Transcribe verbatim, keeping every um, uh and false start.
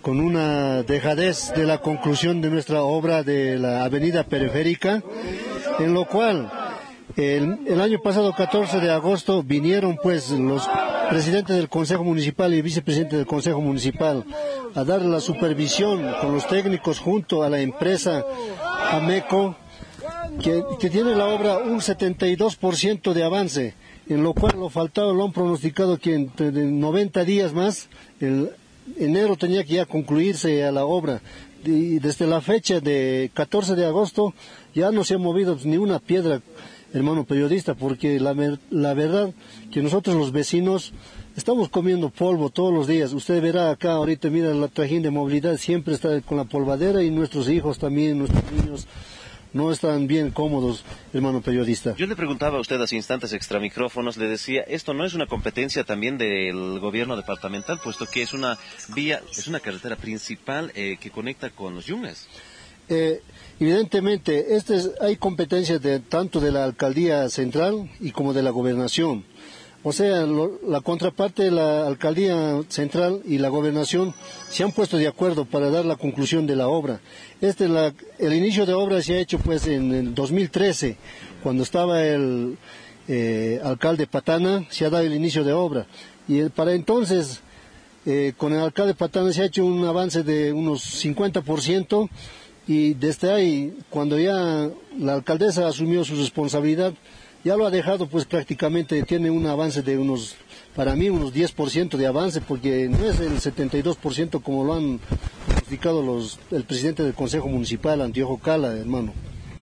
con una dejadez de la conclusión de nuestra obra de la avenida periférica, en lo cual el, el año pasado, catorce de agosto, vinieron pues los presidentes del Consejo Municipal y vicepresidente del Consejo Municipal a dar la supervisión con los técnicos junto a la empresa Ameco, que, que tiene la obra un setenta y dos por ciento de avance, en lo cual lo faltaba, lo han pronosticado que entre noventa días más, el enero tenía que ya concluirse a la obra. Y desde la fecha de catorce de agosto ya no se ha movido ni una piedra, hermano periodista, porque la, la verdad que nosotros los vecinos estamos comiendo polvo todos los días. Usted verá acá ahorita, mira, la trajín de movilidad siempre está con la polvadera, y nuestros hijos también, nuestros niños no están bien cómodos, hermano periodista. Yo le preguntaba a usted hace instantes extra micrófonos, le decía, esto no es una competencia también del gobierno departamental, puesto que es una vía, es una carretera principal eh, que conecta con los Yungas. Eh, evidentemente, este es, hay competencias de, tanto de la alcaldía central y como de la gobernación. O sea, lo, la contraparte de la alcaldía central y la gobernación se han puesto de acuerdo para dar la conclusión de la obra. Este, la, el inicio de obra se ha hecho pues en el dos mil trece, cuando estaba el eh, alcalde Patana, se ha dado el inicio de obra. Y el, para entonces, eh, con el alcalde Patana se ha hecho un avance de unos cincuenta por ciento, y desde ahí, cuando ya la alcaldesa asumió su responsabilidad, ya lo ha dejado pues prácticamente, tiene un avance de unos, para mí unos diez por ciento de avance, porque no es el setenta y dos por ciento como lo han pronosticado los, el presidente del Consejo Municipal, Antiojo Cala, hermano.